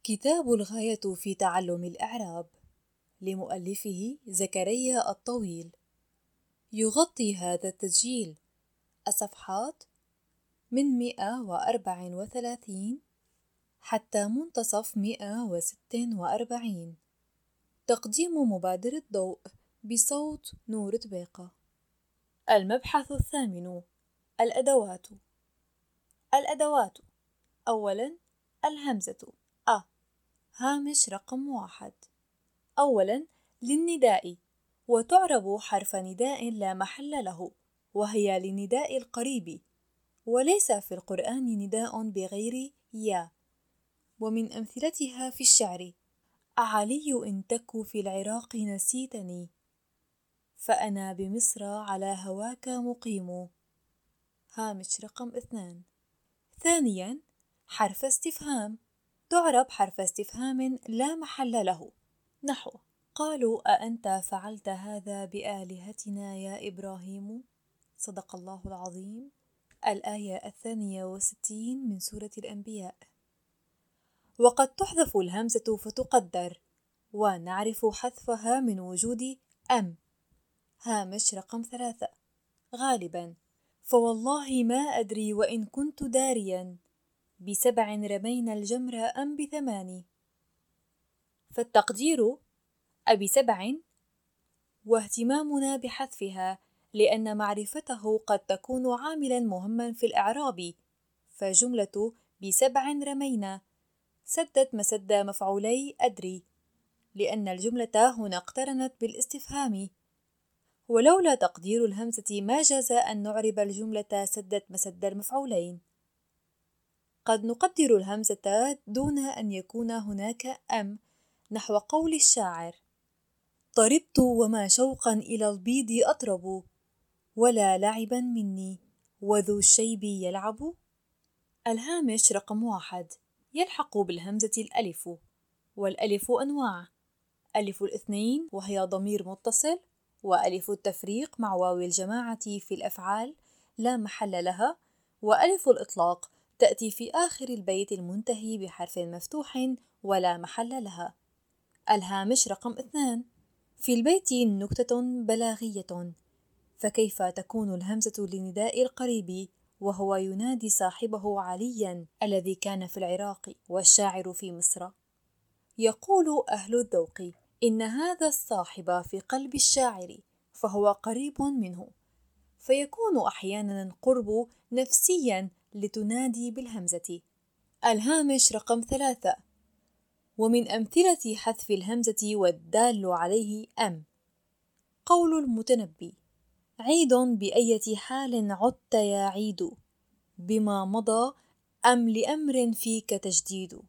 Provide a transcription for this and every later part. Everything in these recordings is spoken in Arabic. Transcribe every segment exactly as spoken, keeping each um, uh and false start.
كتاب الغاية في تعلم الإعراب لمؤلفه زكريا الطويل. يغطي هذا التسجيل الصفحات من مئة وأربعة وثلاثين حتى منتصف مئة وستة وأربعين. تقديم مبادرة ضوء بصوت نور طبيقة. المبحث الثامن: الأدوات. الأدوات: أولاً الهمزة أ، هامش رقم واحد. أولاً للنداء، وتعرب حرف نداء لا محل له، وهي للنداء القريب، وليس في القرآن نداء بغير يا. ومن أمثلتها في الشعر: أعلي إن تك في العراق نسيتني، فأنا بمصر على هواك مقيم. هامش رقم اثنان. ثانياً حرف استفهام، تعرب حرف استفهام لا محل له، نحو: قالوا أأنت فعلت هذا بآلهتنا يا إبراهيم؟ صدق الله العظيم. الآية الثانية والستين من سورة الأنبياء. وقد تحذف الهمزة فتقدر، ونعرف حذفها من وجود أم. هامش رقم ثلاثة. غالبا: فوالله ما أدري وإن كنت داريا، بسبع رمينا الجمر أم بثمان. فالتقدير أبي سبع، واهتمامنا بحذفها لأن معرفته قد تكون عاملا مهما في الإعراب، فجملة بسبع رمينا سدت مسد مفعولي أدري، لأن الجملة هنا اقترنت بالاستفهام. ولولا تقدير الهمزة ما جاز أن نعرب الجملة سدت مسد المفعولين. قد نقدر الهمزة دون أن يكون هناك أم، نحو قول الشاعر: طربت وما شوقا إلى البيض أطرب، ولا لعبا مني وذو الشيب يلعب. الهامش رقم واحد يلحق بالهمزة الألف، والألف أنواع: ألف الاثنين وهي ضمير متصل، وألف التفريق مع واو الجماعة في الأفعال لا محل لها، وألف الإطلاق تأتي في آخر البيت المنتهي بحرف مفتوح ولا محل لها. الهامش رقم اثنان. في البيت نكتة بلاغية: فكيف تكون الهمزة لنداء القريب وهو ينادي صاحبه عليا الذي كان في العراق والشاعر في مصر؟ يقول أهل الذوق: إن هذا الصاحب في قلب الشاعر فهو قريب منه، فيكون أحيانا قرب نفسيا لتنادي بالهمزة. الهامش رقم ثلاثة. ومن أمثلة حذف الهمزة والدال عليه أم: قول المتنبي: عيد بأية حال عدت يا عيد، بما مضى أم لأمر فيك تجديد.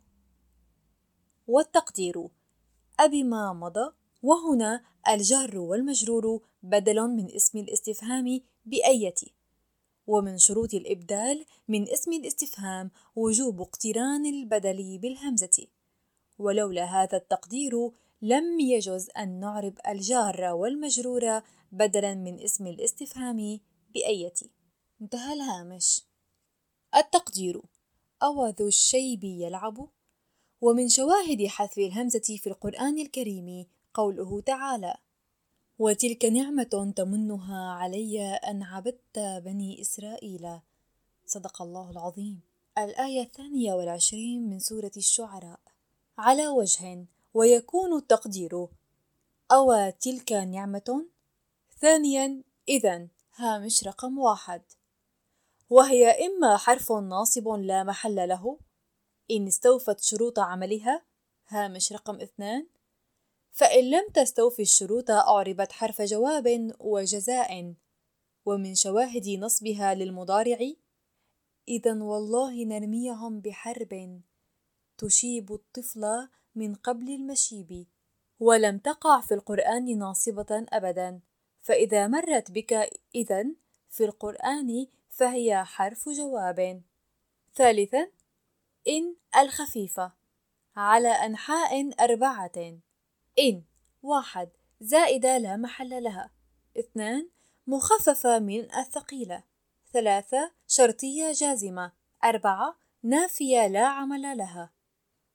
والتقدير أبما مضى، وهنا الجار والمجرور بدل من اسم الاستفهام بأية. ومن شروط الإبدال من اسم الاستفهام وجوب اقتران البدل بالهمزة، ولولا هذا التقدير لم يجز أن نعرب الجار والمجرور بدلا من اسم الاستفهام بأية. انتهى الهامش. التقدير: أو ذو الشيب يلعب. ومن شواهد حذف الهمزة في القرآن الكريم قوله تعالى: وتلك نعمة تمنها علي أن عبدت بني إسرائيل. صدق الله العظيم. الآية الثانية والعشرين من سورة الشعراء. على وجه: ويكون التقدير أو تلك نعمة. ثانيا إذن، هامش رقم واحد، وهي إما حرف ناصب لا محل له إن استوفت شروط عملها، هامش رقم اثنان، فإن لم تستوفي الشروط أعربت حرف جواب وجزاء. ومن شواهد نصبها للمضارع: إذن والله نرميهم بحرب تشيب الطفل من قبل المشيب. ولم تقع في القرآن ناصبة أبدا، فإذا مرت بك إذن في القرآن فهي حرف جواب. ثالثا إن الخفيفة على أنحاء أربعة: إن واحد زائدة لا محل لها، اثنان مخففة من الثقيلة، ثلاثة شرطية جازمة، أربعة نافية لا عمل لها.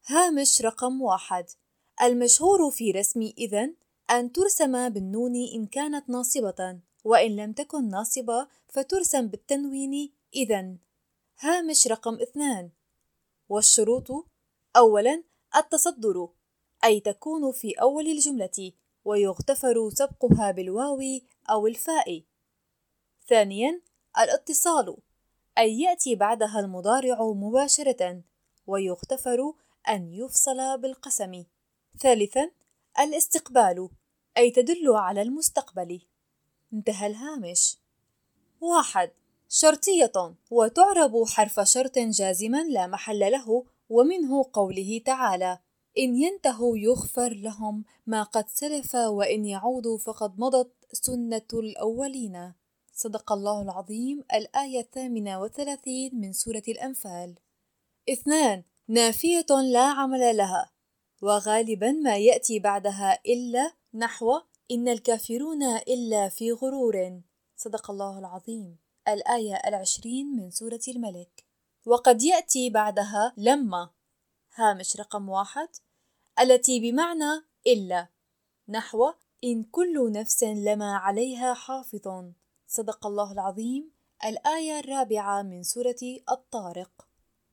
هامش رقم واحد. المشهور في رسم إذن أن ترسم بالنون إن كانت ناصبة، وإن لم تكن ناصبة فترسم بالتنوين إذن. هامش رقم اثنان. والشروط: أولاً التصدر، أي تكون في أول الجملة ويغتفر سبقها بالواو أو الفاء. ثانياً الاتصال، أي يأتي بعدها المضارع مباشرة ويغتفر أن يفصل بالقسم. ثالثاً الاستقبال، أي تدل على المستقبل. انتهى الهامش. واحد. شرطية، وتعرب حرف شرط جازما لا محل له، ومنه قوله تعالى: إن ينتهوا يغفر لهم ما قد سلف وإن يعودوا فقد مضت سنة الأولين. صدق الله العظيم. الآية الثامنة والثلاثين من سورة الأنفال. اثنان. نافية لا عمل لها، وغالبا ما يأتي بعدها إلا، نحو إن الكافرون إلا في غرور. صدق الله العظيم. الآية العشرين من سورة الملك. وقد يأتي بعدها لما. هامش رقم واحد. التي بمعنى إلا، نحو إن كل نفس لما عليها حافظ. صدق الله العظيم. الآية الرابعة من سورة الطارق.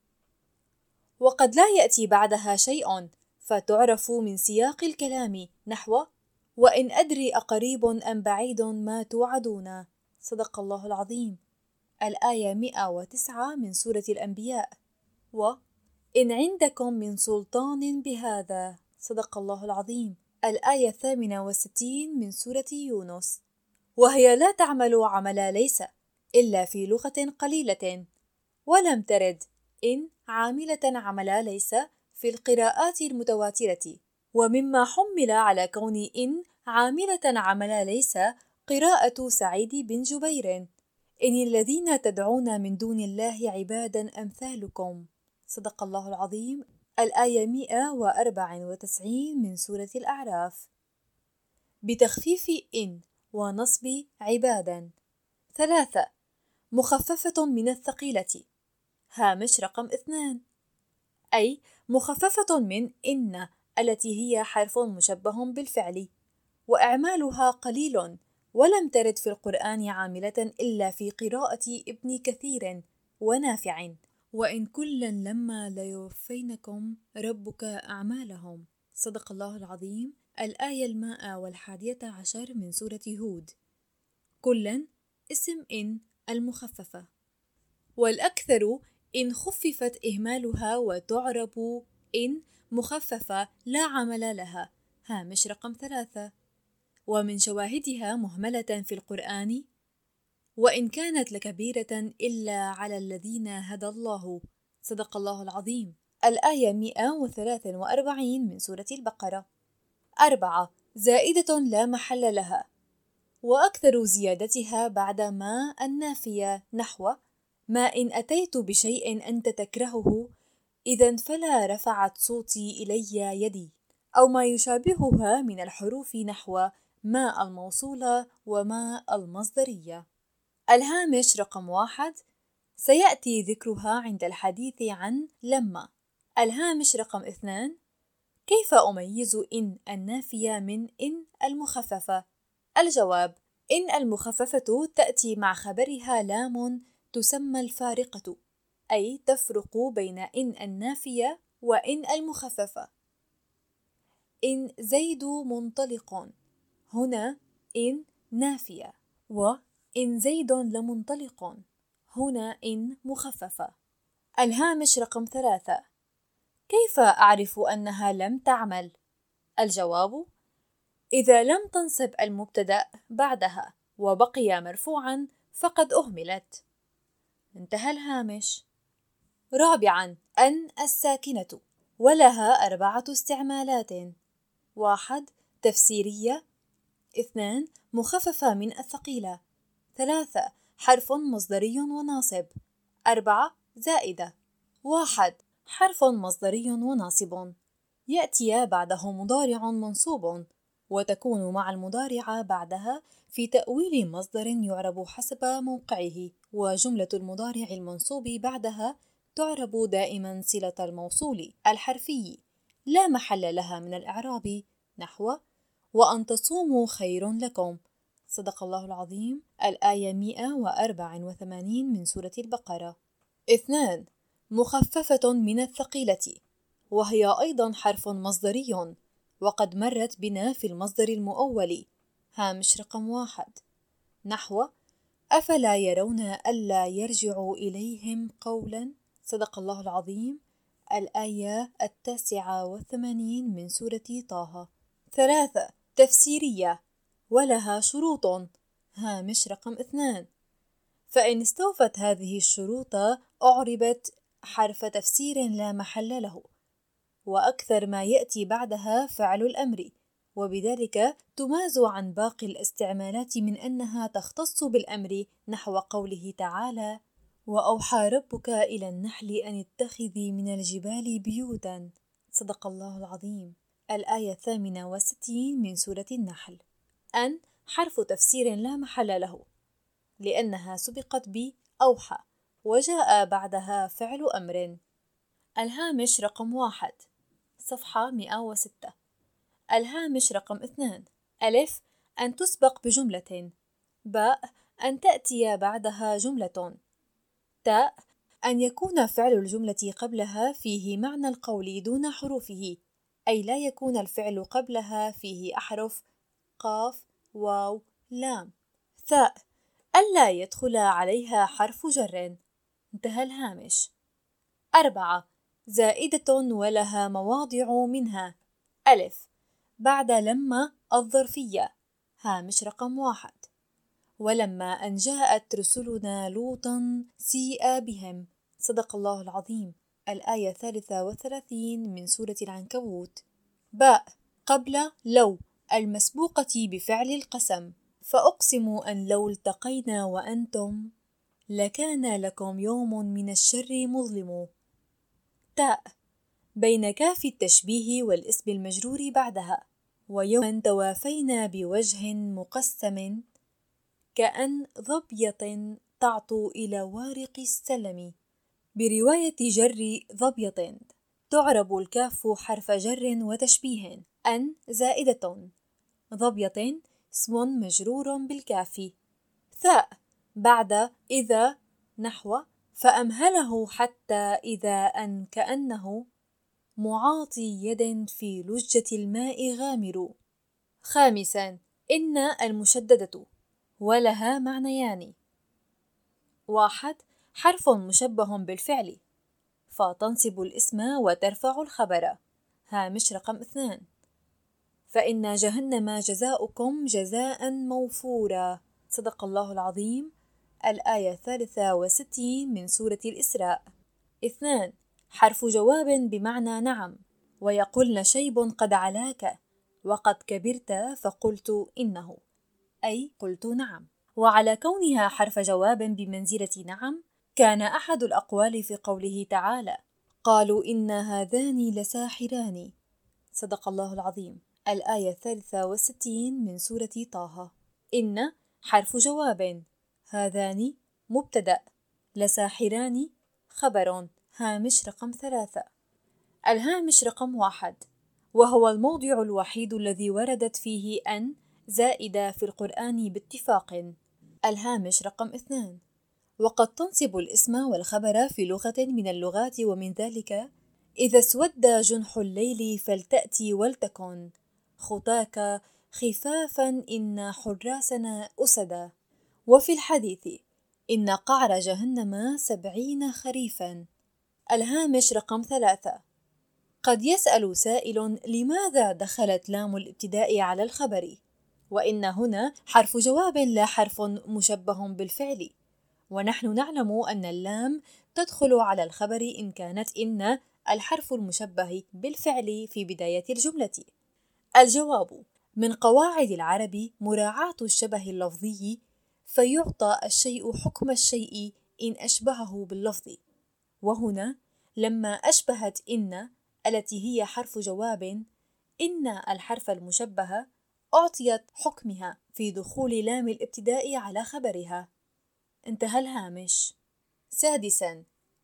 وقد لا يأتي بعدها شيء، فتعرف من سياق الكلام، نحو وإن أدري أقريب أم بعيد ما توعدون. صدق الله العظيم. الآية مئة وتسعة من سورة الأنبياء. وإن عندكم من سلطان بهذا. صدق الله العظيم. الآية الثامنة والستين من سورة يونس. وهي لا تعمل عمل ليس إلا في لغة قليلة، ولم ترد إن عاملة عمل ليس في القراءات المتواترة. ومما حمل على كون إن عاملة عمل ليس قراءة سعيد بن جبير: إن الذين تدعون من دون الله عبادا أمثالكم. صدق الله العظيم. الآية مئة وأربعة وتسعين من سورة الأعراف. بتخفيف إن ونصب عبادا. ثلاثة. مخففة من الثقيلة. هامش رقم اثنان. أي مخففة من إن التي هي حرف مشبه بالفعل، وإعمالها قليل، ولم ترد في القرآن عاملة إلا في قراءة ابن كثير ونافع: وإن كلا لما ليوفينكم ربك أعمالهم. صدق الله العظيم. الآية المائة والحادية عشر من سورة هود. كلا اسم إن المخففة، والأكثر إن خففت إهمالها وتعرب إن مخففة لا عمل لها. هامش رقم ثلاثة. ومن شواهدها مهملة في القرآن: وإن كانت لكبيرة إلا على الذين هدى الله. صدق الله العظيم. الآية مئة وثلاثة وأربعين من سورة البقرة. أربعة. زائدة لا محل لها، وأكثر زيادتها بعد ما النافية، نحو ما إن أتيت بشيء أنت تكرهه إذا فلا رفعت صوتي إلي يدي، أو ما يشابهها من الحروف، نحو ما الموصولة وما المصدرية. الهامش رقم واحد. سيأتي ذكرها عند الحديث عن لما. الهامش رقم اثنان. كيف أميز إن النافية من إن المخففة؟ الجواب: إن المخففة تأتي مع خبرها لام تسمى الفارقة، أي تفرق بين إن النافية وإن المخففة. إن زيد منطلق، هنا إن نافية، وإن زيد لمنطلق، هنا إن مخففة. الهامش رقم ثلاثة. كيف أعرف أنها لم تعمل؟ الجواب: إذا لم تنصب المبتدأ بعدها وبقي مرفوعا فقد أهملت. انتهى الهامش. رابعا. أن الساكنة، ولها أربعة استعمالات: واحد. تفسيرية. اثنان. مخففة من الثقيلة. ثلاثة. حرف مصدري وناصب. أربعة. زائدة. واحد. حرف مصدري وناصب، يأتي بعده مضارع منصوب، وتكون مع المضارع بعدها في تأويل مصدر يعرب حسب موقعه، وجملة المضارع المنصوب بعدها تعرب دائما صلة الموصول الحرفي لا محل لها من الإعراب، نحو وأن تصوموا خير لكم. صدق الله العظيم. الآية مئة وأربعة وثمانين من سورة البقرة. اثنان. مخففة من الثقيلة، وهي أيضا حرف مصدري، وقد مرت بنا في المصدر المؤول. هامش رقم واحد، نحو أفلا يرون ألا يرجعوا إليهم قولا. صدق الله العظيم. الآية التاسعة والثمانين من سورة طه. ثلاثة. تفسيرية، ولها شروط. هامش رقم اثنان، فإن استوفت هذه الشروط أعربت حرف تفسير لا محل له، وأكثر ما يأتي بعدها فعل الأمر، وبذلك تماز عن باقي الاستعمالات من أنها تختص بالأمر، نحو قوله تعالى: وأوحى ربك إلى النحل أن اتخذي من الجبال بيوتا. صدق الله العظيم. الآية الثامنة والستين من سورة النحل. أن حرف تفسير لا محل له، لأنها سبقت بأوحى وجاء بعدها فعل أمر. الهامش رقم واحد، صفحة مئة وستة. الهامش رقم اثنان. ألف، أن تسبق بجملة. باء، أن تأتي بعدها جملة. تاء، أن يكون فعل الجملة قبلها فيه معنى القول دون حروفه، أي لا يكون الفعل قبلها فيه أحرف قاف واو لام. ثاء، ألا يدخل عليها حرف جر. انتهى الهامش. أربعة. زائدة ولها مواضع منها. ألف، بعد لما الظرفية. هامش رقم واحد. ولما أن جاءت رسلنا لوطا سيء بهم. صدق الله العظيم. الآية الثالثة والثلاثين من سورة العنكبوت. باء، قبل لو المسبوقة بفعل القسم، فأقسم أن لو التقينا وأنتم لكان لكم يوم من الشر مظلم. تاء، بين كاف التشبيه والاسم المجرور بعدها، ويوما توافينا بوجه مقسم كأن ظبية تعطو إلى وارق السلم. برواية جر ظبية تعرب الكاف حرف جر وتشبيه. أن زائدة، ظبية اسم مجرور بالكاف. ثاء، بعد إذا، نحو فأمهله حتى إذا أن كأنه معاطي يد في لجة الماء غامر. خامسا. إن المشددة، ولها معنيان. واحد، حرف مشبه بالفعل، فتنصب الاسم وترفع الخبر. هامش رقم اثنان. فإن جهنم جزاؤكم جزاء موفورا. صدق الله العظيم. الآية الثالثة والستين من سورة الإسراء. اثنان، حرف جواب بمعنى نعم، ويقولن شيب قد علاك وقد كبرت فقلت إنه، أي قلت نعم. وعلى كونها حرف جواب بمنزلة نعم، كان أحد الأقوال في قوله تعالى: قالوا إن هذان لساحران. صدق الله العظيم. الآية الثالثة والستين من سورة طه. إن حرف جواب، هذان مبتدأ، لساحران خبر. هامش رقم ثلاثة. الهامش رقم واحد، وهو الموضع الوحيد الذي وردت فيه أن زائدة في القرآن باتفاق. الهامش رقم اثنان، وقد تنصب الاسم والخبر في لغة من اللغات، ومن ذلك: إذا اسود جنح الليل فلتأتي ولتكن خطاك خفافا إن حراسنا أسدا. وفي الحديث: إن قعر جهنم سبعين خريفا. الهامش رقم ثلاثة. قد يسأل سائل: لماذا دخلت لام الابتداء على الخبر؟ وإن هنا حرف جواب لا حرف مشبه بالفعل، ونحن نعلم أن اللام تدخل على الخبر إن كانت إن الحرف المشبه بالفعل في بداية الجملة. الجواب: من قواعد العرب مراعاة الشبه اللفظي، فيعطى الشيء حكم الشيء إن أشبهه باللفظ. وهنا لما أشبهت إن التي هي حرف جواب إن الحرف المشبه، أعطيت حكمها في دخول لام الابتداء على خبرها. انتهى الهامش. سادسا،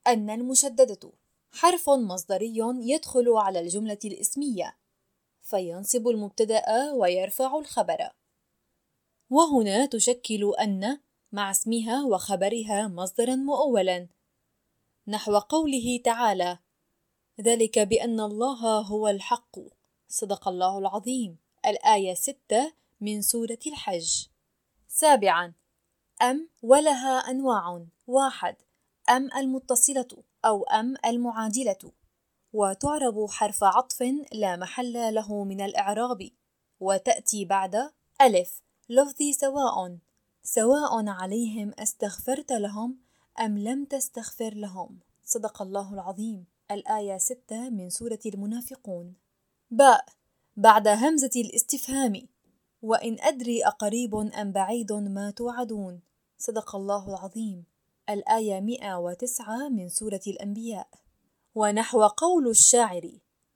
أن المشددة حرف مصدري يدخل على الجملة الاسمية فينصب المبتدأ ويرفع الخبر، وهنا تشكل أن مع اسمها وخبرها مصدرا مؤولا، نحو قوله تعالى: ذلك بأن الله هو الحق، صدق الله العظيم، الآية ستة من سورة الحج. سابعا، أم ولها أنواع. واحد، أم المتصلة أو أم المعادلة، وتعرب حرف عطف لا محل له من الإعراب، وتأتي بعد ألف لفظ سواء، سواء عليهم أستغفرت لهم أم لم تستغفر لهم، صدق الله العظيم، الآية ستة من سورة المنافقون. باء بعد همزة الاستفهام، وإن أدري أقريب أم بعيد ما توعدون، صدق الله العظيم، الآية مئة وتسعة من سورة الأنبياء. ونحو قول الشاعر: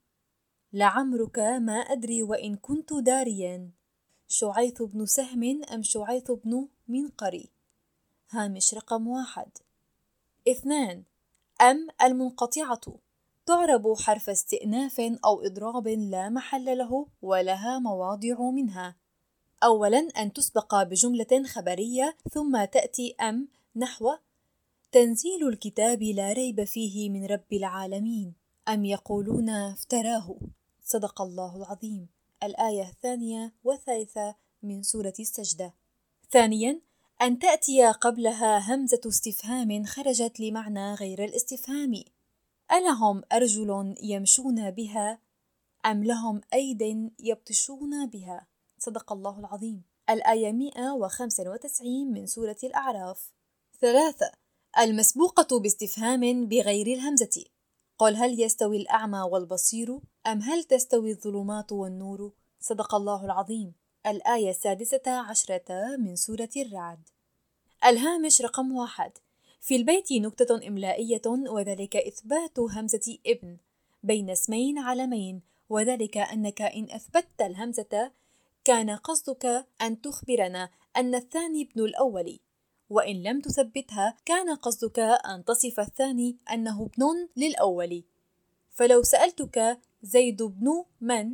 لعمرك ما أدري وإن كنت داريا، شعيث بن سهم أم شعيث بن منقري، هامش رقم واحد. اثنان، أم المنقطعة، تعرب حرف استئناف أو إضراب لا محل له ولها مواضع منها. أولاً أن تسبق بجملة خبرية ثم تأتي أم، نحو: تنزيل الكتاب لا ريب فيه من رب العالمين، أم يقولون افتراه، صدق الله العظيم، الآية الثانية والثالثة من سورة السجدة. ثانياً أن تأتي قبلها همزة استفهام خرجت لمعنى غير الاستفهام، ألهم أرجل يمشون بها أم لهم أيد يبطشون بها، صدق الله العظيم، الآية مئة وخمسة وتسعين من سورة الأعراف. ثلاثة، المسبوقة باستفهام بغير الهمزة، قل هل يستوي الأعمى والبصير أم هل تستوي الظلمات والنور، صدق الله العظيم، الآية السادسة عشرة من سورة الرعد. الهامش رقم واحد، في البيت نكتة إملائية، وذلك إثبات همزة ابن بين اسمين علمين، وذلك أنك إن أثبتت الهمزة كان قصدك أن تخبرنا أن الثاني ابن الأول، وإن لم تثبتها كان قصدك أن تصف الثاني أنه ابن للأول. فلو سألتك زيد بن من،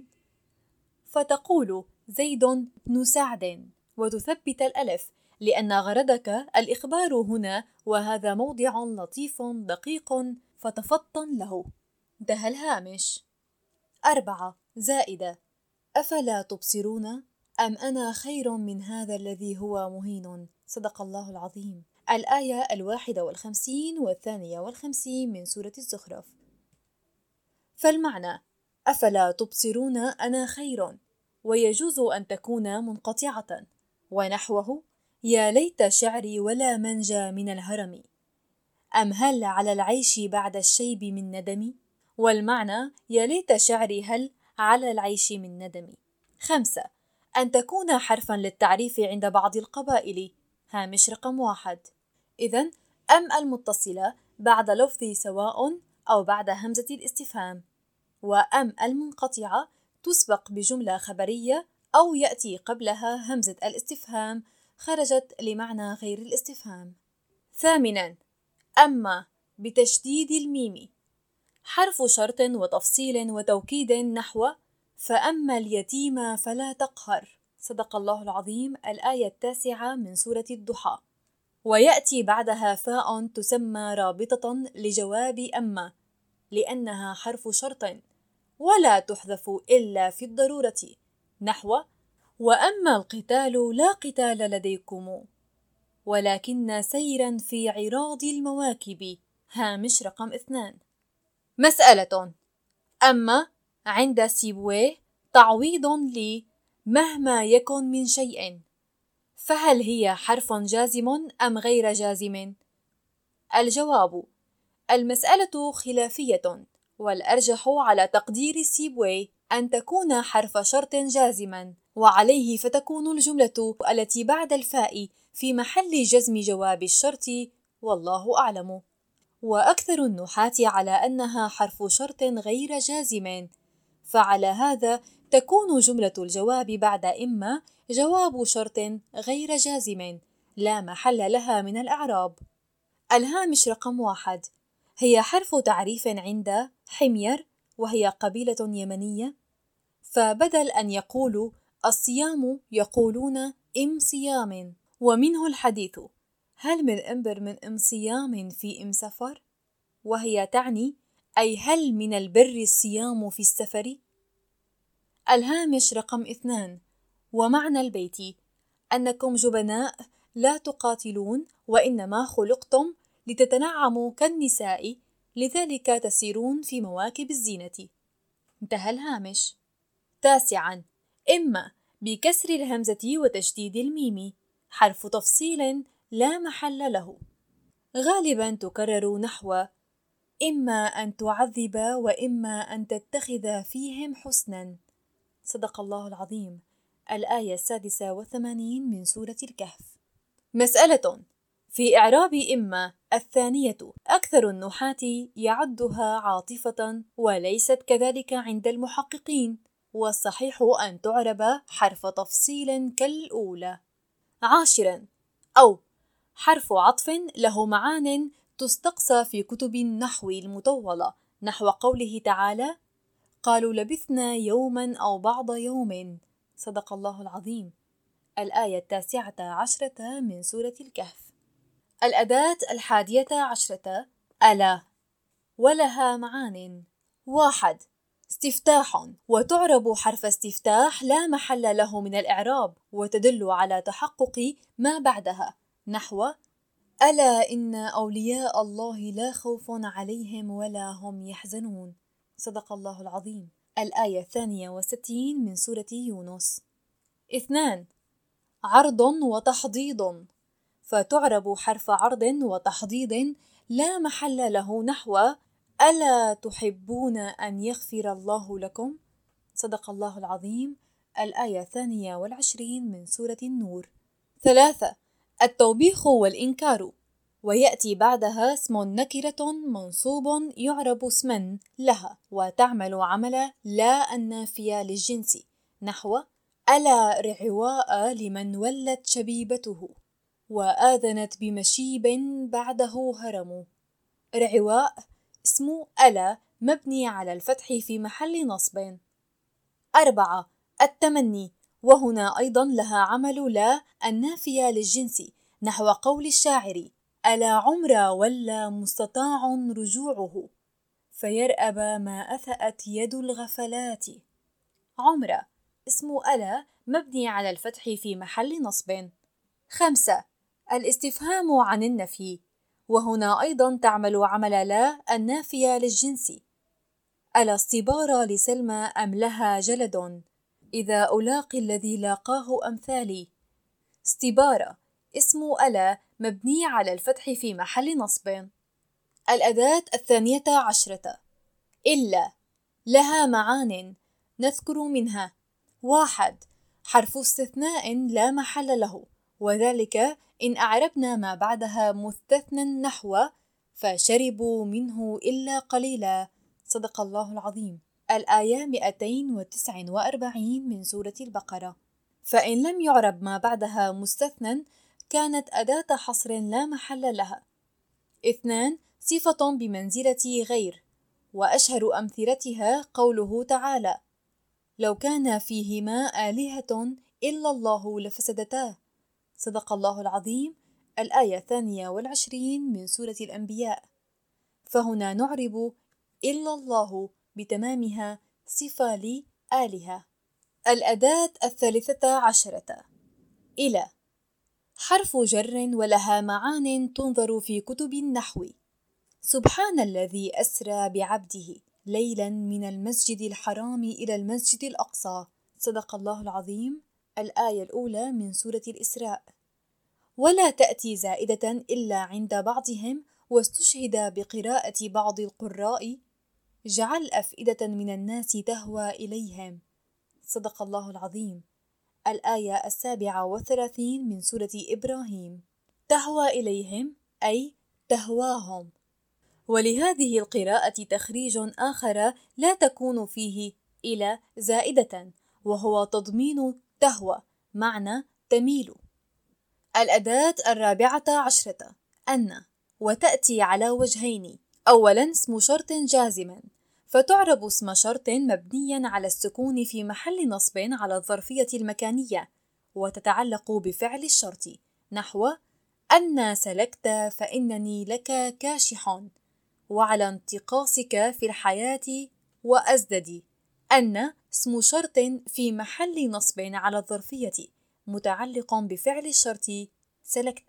فتقول زيد بن سعد، وتثبت الألف، لأن غرضك الإخبار هنا، وهذا موضع لطيف دقيق فتفطن له. انتهى الهامش. أربعة، زائدة، أفلا تبصرون أم أنا خير من هذا الذي هو مهين، صدق الله العظيم، الآية الواحدة والخمسين والثانية والخمسين من سورة الزخرف. فالمعنى: أفلا تبصرون أنا خير، ويجوز أن تكون منقطعة، ونحوه: يا ليت شعري ولا منجى من الهرم، أم هل على العيش بعد الشيب من ندم، والمعنى: يا ليت شعري هل على العيش من ندم. خمسة، أن تكون حرفا للتعريف عند بعض القبائل، هامش رقم واحد. إذن أم المتصلة بعد لفظ سواء أو بعد همزة الاستفهام، وأم المنقطعة تسبق بجملة خبرية أو يأتي قبلها همزة الاستفهام خرجت لمعنى غير الاستفهام. ثامنا، أما بتشديد الميم، حرف شرط وتفصيل وتوكيد، نحو: فأما اليتيم فلا تقهر، صدق الله العظيم، الآية التاسعة من سورة الضحى. ويأتي بعدها فاء تسمى رابطة لجواب أما، لأنها حرف شرط ولا تحذف إلا في الضرورة، نحو: وأما القتال لا قتال لديكم ولكن سيرا في عراض المواكب، هامش رقم اثنان. مسألة: أما عند سيبويه تعويض لي مهما يكن من شيء، فهل هي حرف جازم أم غير جازم؟ الجواب: المسألة خلافية، والأرجح على تقدير سيبويه أن تكون حرف شرط جازما، وعليه فتكون الجملة التي بعد الفاء في محل جزم جواب الشرط، والله أعلم. وأكثر النحاة على أنها حرف شرط غير جازم، فعلى هذا تكون جملة الجواب بعد إما جواب شرط غير جازم لا محل لها من الإعراب. الهامش رقم واحد، هي حرف تعريف عند حمير، وهي قبيلة يمنية، فبدل أن يقولوا الصيام يقولون إم صيام. ومنه الحديث: هل من أمبر من إم صيام في إم سفر؟ وهي تعني أي هل من البر الصيام في السفر؟ الهامش رقم اثنان. ومعنى البيت: أنكم جبناء لا تقاتلون، وإنما خلقتم لتتنعموا كالنساء، لذلك تسيرون في مواكب الزينة. انتهى الهامش. تاسعا. إما بكسر الهمزة وتشديد الميم، حرف تفصيل لا محل له، غالبا تكرر نحو إما أن تعذب وإما أن تتخذ فيهم حسنا. صدق الله العظيم. الآية السادسة والثمانين من سورة الكهف. مسألة: في إعراب إما الثانية أكثر النحاة يعدها عاطفة، وليست كذلك عند المحققين، والصحيح أن تعرب حرف تفصيل كالأولى. عاشرا. أو حرف عطف له معان تستقصى في كتب النحو المطولة، نحو قوله تعالى: قالوا لبثنا يوما أو بعض يوم. صدق الله العظيم. الآية التاسعة عشرة من سورة الكهف. الأداة الحادية عشرة ألا، ولها معان: واحد، استفتاح، وتعرب حرف استفتاح لا محل له من الإعراب، وتدل على تحقق ما بعدها، نحو ألا إن أولياء الله لا خوف عليهم ولا هم يحزنون. صدق الله العظيم. الآية الثانية والستين من سورة يونس. اثنان، عرض وتحضيض، فتعرب حرف عرض وتحضيض لا محل له، نحو ألا تحبون أن يغفر الله لكم. صدق الله العظيم. الآية الثانية والعشرين من سورة النور. ثلاثة، التوبيخ والإنكار، ويأتي بعدها اسم نكرة منصوب يعرب اسما لها، وتعمل عمل لا النافية للجنس، نحو ألا رعواء لمن ولت شبيبته، وآذنت بمشيب بعده هرم. رعواء اسم ألا مبني على الفتح في محل نصب. أربعة، التمني، وهنا أيضا لها عمل لا النافية للجنس، نحو قول الشاعر: ألا عمر ولا مستطاع رجوعه، فيرأب ما أثأت يد الغفلات. عمر اسم ألا مبني على الفتح في محل نصب. خمسة، الاستفهام عن النفي، وهنا أيضا تعمل عمل لا النافية للجنس: ألا اصطبار لسلمى أم لها جلد، إذا ألاقي الذي لاقاه أمثالي. استبارة اسم ألا مبني على الفتح في محل نصب. الأداة الثانية عشرة إلا، لها معان نذكر منها: واحد، حرف استثناء لا محل له، وذلك إن أعربنا ما بعدها مستثنى نحو فشربوا منه إلا قليلا. صدق الله العظيم. الآية مئتين وتسعة وأربعين من سورة البقرة. فإن لم يعرب ما بعدها مستثنى كانت أداة حصر لا محل لها. اثنان، صفة بمنزلة غير، وأشهر أمثلتها قوله تعالى: لو كان فيهما آلهة إلا الله لفسدتا. صدق الله العظيم. الآية الثانية والعشرين من سورة الأنبياء. فهنا نعرب إلا الله بتمامها صفة لآلهة. الأداة الثالثة عشرة إلى، حرف جر ولها معان تنظر في كتب النحو: سبحان الذي أسرى بعبده ليلا من المسجد الحرام إلى المسجد الأقصى. صدق الله العظيم. الآية الأولى من سورة الإسراء. ولا تأتي زائدة إلا عند بعضهم، واستشهد بقراءة بعض القراء: جعل أفئدة من الناس تهوى إليهم. صدق الله العظيم. الآية السابعة والثلاثين من سورة إبراهيم. تهوى إليهم أي تهواهم. ولهذه القراءة تخريج آخر لا تكون فيه إلى زائدة، وهو تضمين تهوى معنى تميل. الأداة الرابعة عشرة أن، وتأتي على وجهين: أولاً اسم شرط جازماً، فتعرب اسم شرط مبنياً على السكون في محل نصب على الظرفية المكانية، وتتعلق بفعل الشرط، نحو أن سلكت فإنني لك كاشح، وعلى انتقاصك في الحياة وأزدد. أن اسم شرط في محل نصب على الظرفية متعلق بفعل الشرط سلكت.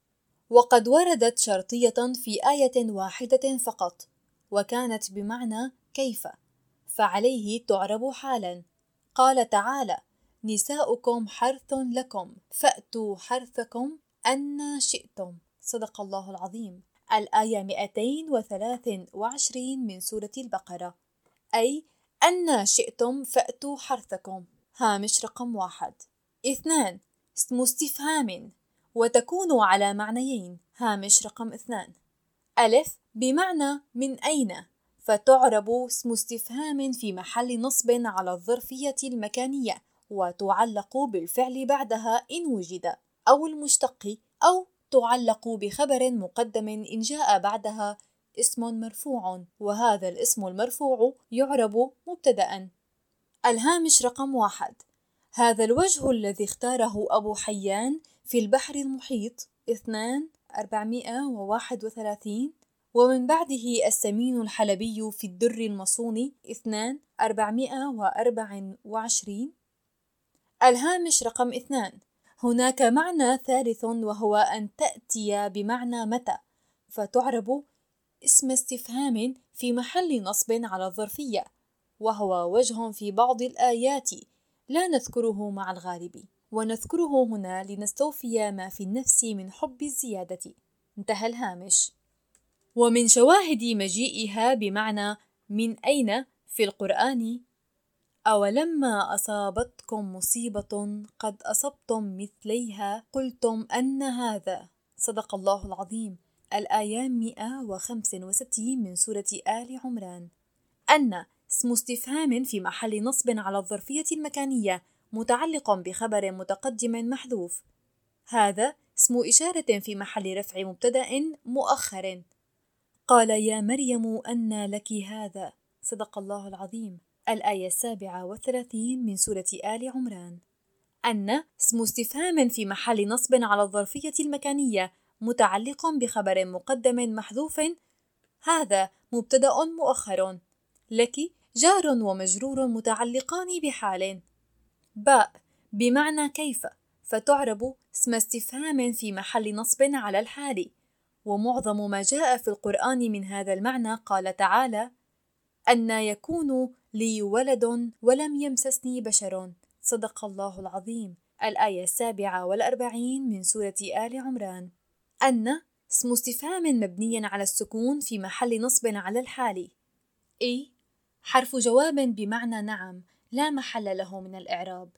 وقد وردت شرطية في آية واحدة فقط، وكانت بمعنى كيف، فعليه تعرب حالا. قال تعالى: نساؤكم حرث لكم فأتوا حرثكم أن شئتم. صدق الله العظيم. الآية مئتين وثلاث وعشرين من سورة البقرة، أي أن شئتم فأتوا حرثكم. هامش رقم واحد. اثنان، اسم استفهام، وتكون على معنيين. هامش رقم اثنان. ألف، بمعنى من أين، فتعرب اسم استفهام في محل نصب على الظرفية المكانية، وتعلق بالفعل بعدها إن وجد، أو المشتق، أو تعلق بخبر مقدم إن جاء بعدها اسم مرفوع، وهذا الاسم المرفوع يعرب مبتدأ. الهامش رقم واحد. هذا الوجه الذي اختاره أبو حيان في البحر المحيط اثنان أربعمائة وواحد وثلاثين، ومن بعده السمين الحلبي في الدر المصون اثنان أربعمائة وأربع وعشرين. الهامش رقم اثنان. هناك معنى ثالث، وهو أن تأتي بمعنى متى، فتعرب اسم استفهام في محل نصب على الظرفية، وهو وجه في بعض الآيات لا نذكره مع الغالب، ونذكره هنا لنستوفي ما في النفس من حب الزيادة. انتهى الهامش. ومن شواهد مجيئها بمعنى من أين في القرآن: أولما أصابتكم مصيبة قد أصبتم مثليها قلتم أن هذا. صدق الله العظيم. الآية مئة وخمسة وستين من سورة آل عمران. أن اسم استفهام في محل نصب على الظرفية المكانية متعلق بخبر متقدم محذوف. هذا اسم إشارة في محل رفع مبتدأ مؤخر. قال يا مريم أنى لك هذا. صدق الله العظيم. الآية السابعة والثلاثين من سورة آل عمران. أن اسم استفهام في محل نصب على الظرفية المكانية متعلق بخبر مقدم محذوف. هذا مبتدأ مؤخر. لك جار ومجرور متعلقان بحال. باء، بمعنى كيف، فتعرب اسم استفهام في محل نصب على الحال. ومعظم ما جاء في القرآن من هذا المعنى قال تعالى: أن يكون لي ولد ولم يمسسني بشر. صدق الله العظيم. الآية السابعة والأربعين من سورة آل عمران. أن اسم استفهام مبني على السكون في محل نصب على الحال. إي حرف جواب بمعنى نعم، لا محل له من الإعراب.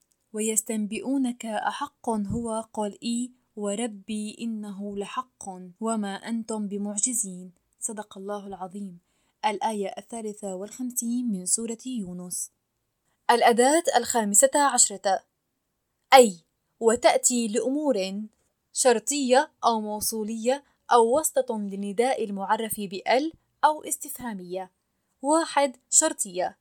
ويستنبئونك أحق هو، قل إي وربي إنه لحق وما أنتم بمعجزين. صدق الله العظيم. الآية الثالثة والخمسين من سورة يونس. الأداة الخامسة عشرة. أي، وتأتي لأمور شرطية أو موصولية أو وسطة للنداء المعرف بأل أو استفهامية. واحد، شرطية: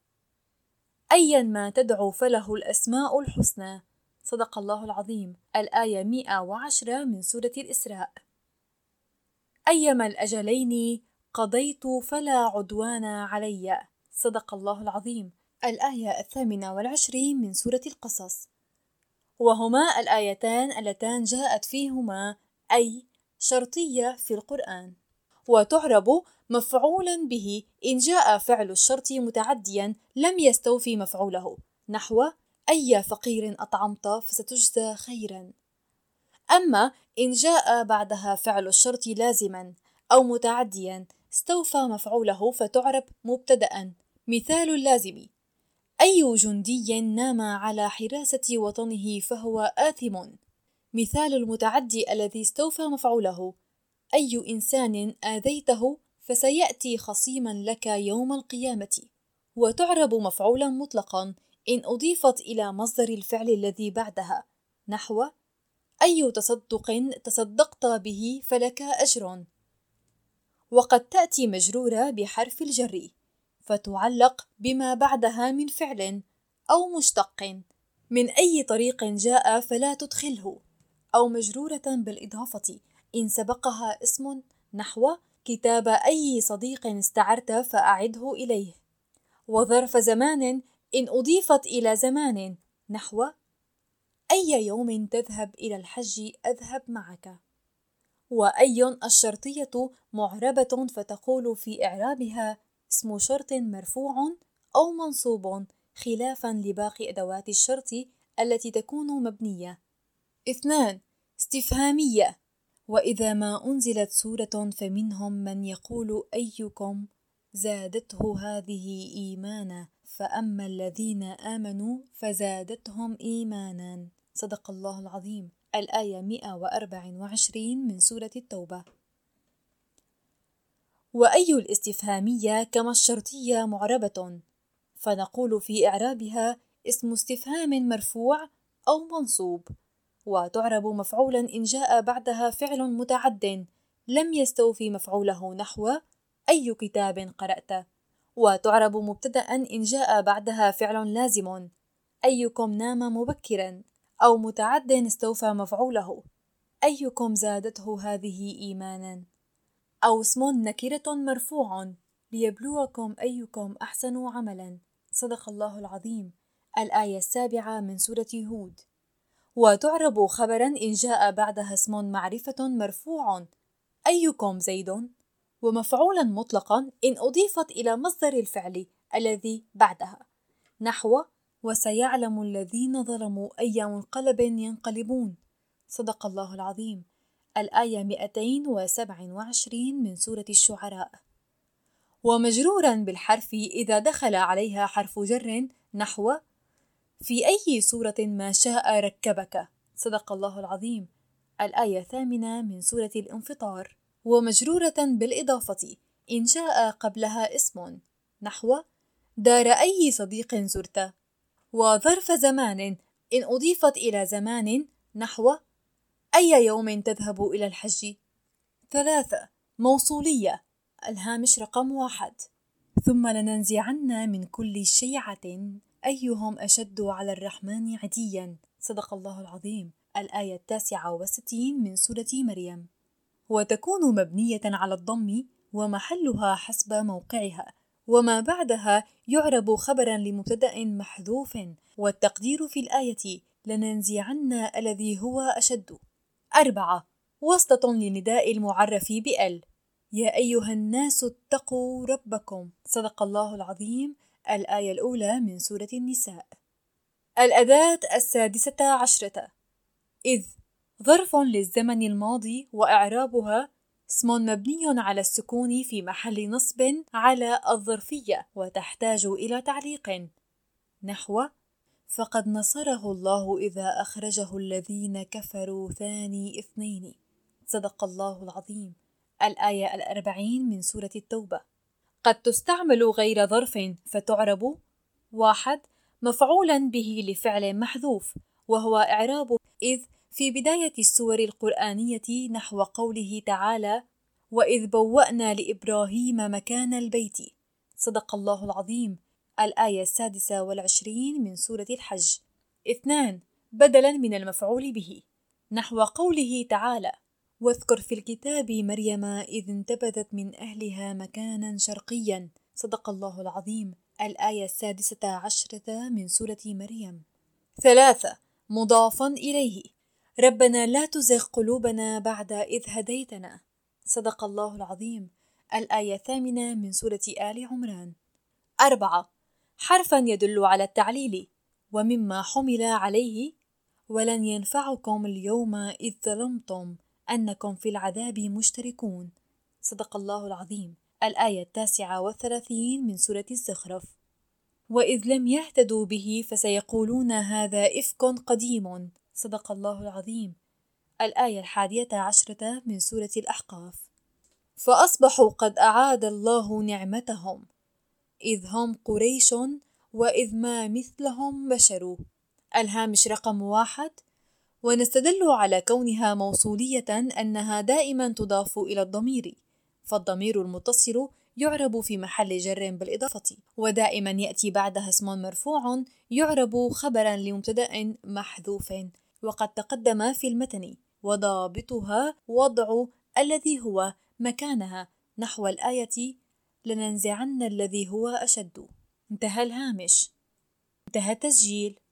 أيا ما تدعو فله الأسماء الحسنى. صدق الله العظيم. الآية مئة وعشرة من سورة الإسراء. أيما الأجلين قضيت فلا عدوان علي. صدق الله العظيم. الآية الثامنة والعشرين من سورة القصص. وهما الآيتان اللتان جاءت فيهما أي شرطية في القرآن، وتعرب مفعولا به إن جاء فعل الشرط متعديا لم يستوفي مفعوله، نحو أي فقير أطعمت فستجزى خيرا. أما إن جاء بعدها فعل الشرط لازما أو متعديا استوفى مفعوله فتعرب مبتدأ. مثال اللازم: أي جندي نام على حراسة وطنه فهو آثم. مثال المتعدي الذي استوفى مفعوله: أي إنسان آذيته فسيأتي خصيما لك يوم القيامة. وتعرب مفعولا مطلقا إن أضيفت إلى مصدر الفعل الذي بعدها، نحو أي تصدق تصدقت به فلك أجر. وقد تأتي مجرورة بحرف الجر فتعلق بما بعدها من فعل أو مشتق من أي طريق جاء فلا تدخله، أو مجرورة بالإضافة إن سبقها اسم نحو كتاب أي صديق استعرت فأعده إليه، وظرف زمان إن أضيفت إلى زمان نحو أي يوم تذهب إلى الحج أذهب معك. وأي الشرطية معربة فتقول في إعرابها اسم شرط مرفوع أو منصوب خلافا لباقي أدوات الشرط التي تكون مبنية. اثنان استفهامية، وإذا ما أنزلت سورة فمنهم من يقول أيكم زادته هذه إيمانا فأما الذين آمنوا فزادتهم إيمانا. صدق الله العظيم. الآية مئة وأربعة وعشرين من سورة التوبة. وأي الاستفهامية كما الشرطية معربة، فنقول في إعرابها اسم استفهام مرفوع أو منصوب، وتعرب مفعولا إن جاء بعدها فعل متعد لم يستوفي مفعوله نحو أي كتاب قرأت، وتعرب مبتدأ إن جاء بعدها فعل لازم أيكم نام مبكرا، أو متعد استوفى مفعوله أيكم زادته هذه إيمانا، أو اسم نكرة مرفوع ليبلوكم أيكم أحسن عملا. صدق الله العظيم. الآية السابعة من سورة هود. وتعرب خبرا إن جاء بعدها اسم معرفة مرفوع أيكم زيد، ومفعولا مطلقا إن أضيفت إلى مصدر الفعل الذي بعدها نحو وسيعلم الذين ظلموا أي منقلب ينقلبون. صدق الله العظيم. الآية مئتين وسبعة وعشرين من سورة الشعراء. ومجرورا بالحرف إذا دخل عليها حرف جر نحو في أي سورة ما شاء ركبك. صدق الله العظيم. الآية الثامنة من سورة الانفطار. ومجرورة بالإضافة إن جاء قبلها اسم نحو دار أي صديق زرت، وظرف زمان إن أضيفت إلى زمان نحو أي يوم تذهب إلى الحج. ثلاثة موصولية، الهامش رقم واحد. ثم لننزعن من كل شيعة أيهم أشد على الرحمن عتيا. صدق الله العظيم. الآية التاسعة والستين من سورة مريم. وتكون مبنية على الضم ومحلها حسب موقعها، وما بعدها يعرب خبرا لمبتدأ محذوف، والتقدير في الآية لننزعن الذي هو أشد. أربعة وسطة لنداء المعرف بأل يا أيها الناس اتقوا ربكم. صدق الله العظيم. الآية الأولى من سورة النساء. الأداة السادسة عشرة إذ ظرف للزمن الماضي، وإعرابها اسم مبني على السكون في محل نصب على الظرفية، وتحتاج إلى تعليق نحو فقد نصره الله إذا أخرجه الذين كفروا ثاني اثنين. صدق الله العظيم. الآية الأربعين من سورة التوبة. قد تستعمل غير ظرف فتعرب واحد مفعولا به لفعل محذوف، وهو إعراب إذ في بداية السور القرآنية نحو قوله تعالى وإذ بوأنا لإبراهيم مكان البيت. صدق الله العظيم. الآية السادسة والعشرين من سورة الحج. اثنان بدلا من المفعول به نحو قوله تعالى واذكر في الكتاب مريم إذ انتبذت من أهلها مكانا شرقيا. صدق الله العظيم. الآية السادسة عشرة من سورة مريم. ثلاثة مضافا إليه ربنا لا تزغ قلوبنا بعد إذ هديتنا. صدق الله العظيم. الآية الثامنة من سورة آل عمران. أربعة حرفا يدل على التعليل ومما حمل عليه ولن ينفعكم اليوم إذ ظلمتم أنكم في العذاب مشتركون. صدق الله العظيم. الآية التاسعة والثلاثين من سورة الزخرف. وإذ لم يهتدوا به فسيقولون هذا إفك قديم. صدق الله العظيم. الآية الحادية عشرة من سورة الأحقاف. فأصبحوا قد أعاد الله نعمتهم إذ هم قريش وإذ ما مثلهم بشر. الهامش رقم واحد. ونستدل على كونها موصولية أنها دائما تضاف إلى الضمير، فالضمير المتصل يعرب في محل جر بالإضافة، ودائما يأتي بعدها اسم مرفوع يعرب خبرا لمبتدأ محذوف، وقد تقدم في المتن: وضابطها وضع الذي هو مكانها، نحو الآية: لننزعن الذي هو أشد. انتهى الهامش. انتهى التسجيل.